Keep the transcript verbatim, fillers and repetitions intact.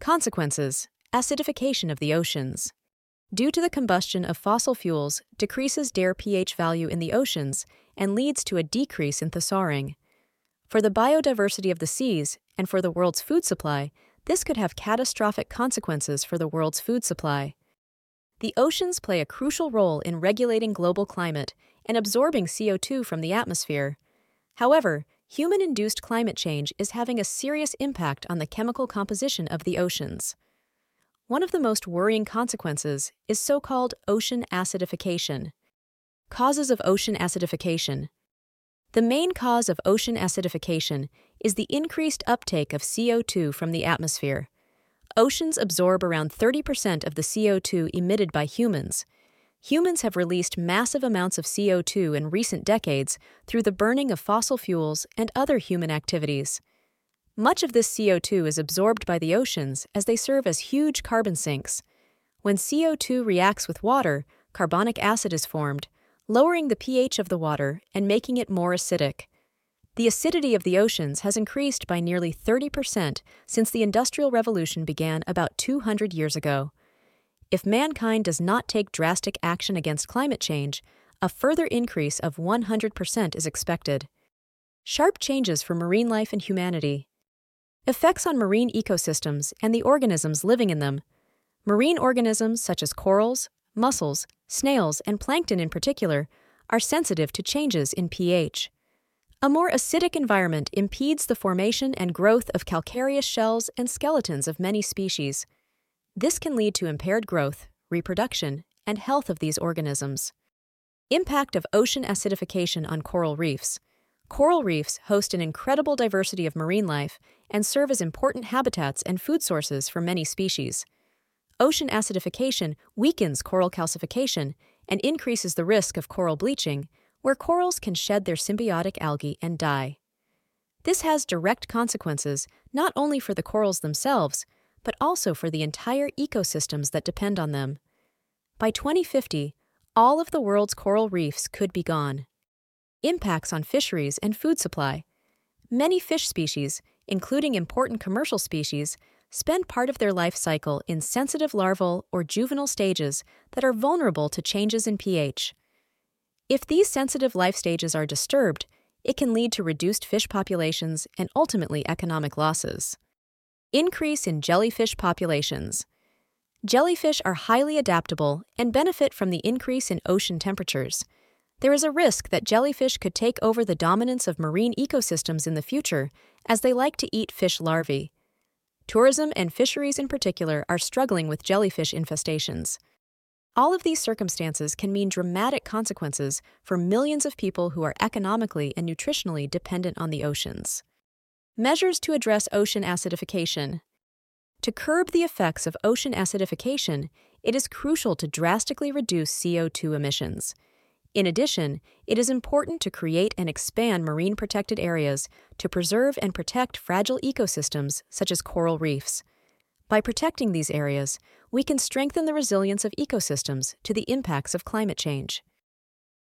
Consequences: acidification of the oceans. Due to the combustion of fossil fuels, decreases their pH value in the oceans and leads to a decrease in thesauring. For the biodiversity of the seas and for the world's food supply, this could have catastrophic consequences for the world's food supply. The oceans play a crucial role in regulating global climate and absorbing C O two from the atmosphere. However, human-induced climate change is having a serious impact on the chemical composition of the oceans. One of the most worrying consequences is so-called ocean acidification. Causes of ocean acidification. The main cause of ocean acidification is the increased uptake of C O two from the atmosphere. Oceans absorb around thirty percent of the C O two emitted by humans. Humans have released massive amounts of C O two in recent decades through the burning of fossil fuels and other human activities. Much of this C O two is absorbed by the oceans as they serve as huge carbon sinks. When C O two reacts with water, carbonic acid is formed, lowering the pH of the water and making it more acidic. The acidity of the oceans has increased by nearly thirty percent since the Industrial Revolution began about two hundred years ago. If mankind does not take drastic action against climate change, a further increase of one hundred percent is expected. Sharp changes for marine life and humanity. Effects on marine ecosystems and the organisms living in them. Marine organisms such as corals, mussels, snails, and plankton in particular are sensitive to changes in pH. A more acidic environment impedes the formation and growth of calcareous shells and skeletons of many species. This can lead to impaired growth, reproduction, and health of these organisms. Impact of ocean acidification on coral reefs. Coral reefs host an incredible diversity of marine life and serve as important habitats and food sources for many species. Ocean acidification weakens coral calcification and increases the risk of coral bleaching, where corals can shed their symbiotic algae and die. This has direct consequences not only for the corals themselves, but also for the entire ecosystems that depend on them. By twenty fifty, all of the world's coral reefs could be gone. Impacts on fisheries and food supply. Many fish species, including important commercial species, spend part of their life cycle in sensitive larval or juvenile stages that are vulnerable to changes in pH. If these sensitive life stages are disturbed, it can lead to reduced fish populations and ultimately economic losses. Increase in jellyfish populations. Jellyfish are highly adaptable and benefit from the increase in ocean temperatures. There is a risk that jellyfish could take over the dominance of marine ecosystems in the future, as they like to eat fish larvae. Tourism and fisheries in particular are struggling with jellyfish infestations. All of these circumstances can mean dramatic consequences for millions of people who are economically and nutritionally dependent on the oceans. Measures to address ocean acidification. To curb the effects of ocean acidification, it is crucial to drastically reduce C O two emissions. In addition, it is important to create and expand marine protected areas to preserve and protect fragile ecosystems such as coral reefs. By protecting these areas, we can strengthen the resilience of ecosystems to the impacts of climate change.